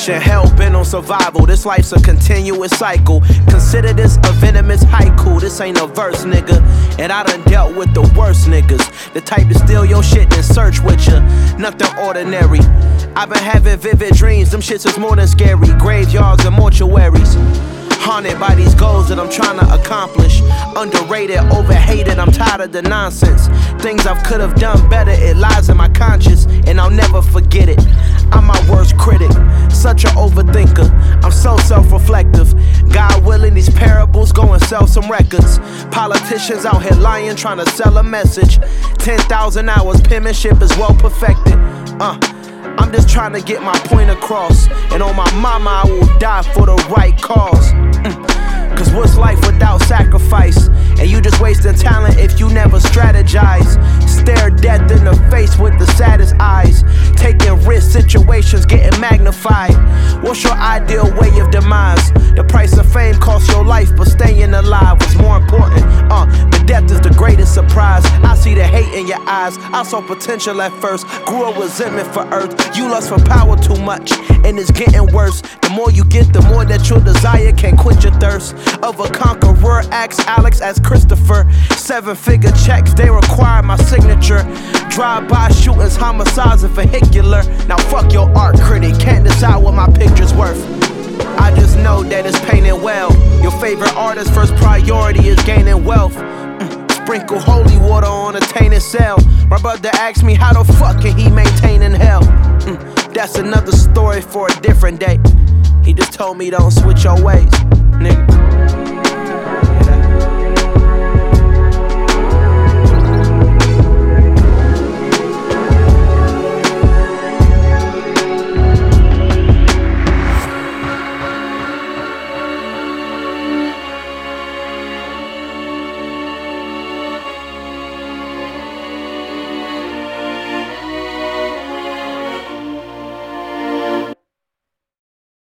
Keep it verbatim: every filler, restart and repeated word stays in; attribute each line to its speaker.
Speaker 1: Desperation, hell bent on survival. This life's a continuous cycle. Consider this a venomous haiku. This ain't a verse, nigga. And I done dealt with the worst niggas, the type to steal your shit and search with ya. Nothing ordinary. I've been having vivid dreams. Them shits is more than scary. Graveyards and mortuaries. Haunted by these goals that I'm trying to accomplish. Underrated, overhated, I'm tired of the nonsense. Things I could have done better, it lies in my conscience, and I'll never forget it. I'm my worst critic, such an overthinker. I'm so self-reflective. God willing, these parables go and sell some records. Politicians out here lying, trying to sell a message. ten thousand hours, penmanship is well perfected. Uh I'm just trying to get my point across. And on my mama, I will die for the right cause. mm. Cause what's life without sacrifice? And you just wasting talent if you never strategize. Stare death in the face with the saddest eyes. Taking risk situations getting magnified. What's your ideal way of demise? The price of fame costs your life, but staying alive was more important. Uh, the death is the greatest surprise. I see the hate in your eyes. I saw potential at first, grew a resentment for earth. You lust for power too much, and it's getting worse. The more you get, the more that your desire can't quench your thirst. Of a conqueror, ask Alex, ask Christopher. Seven figure checks, they require my signature. Drive-by shootings, homicides, and vehicular. Now fuck your art critic, can't decide what my picture's worth. I just know that it's painted well. Your favorite artist's first priority is gaining wealth. Mm, sprinkle holy water on a tainted cell. My brother asked me how the fuck can he maintain in hell. Mm, that's another story for a different day. He just told me don't switch your ways, nigga.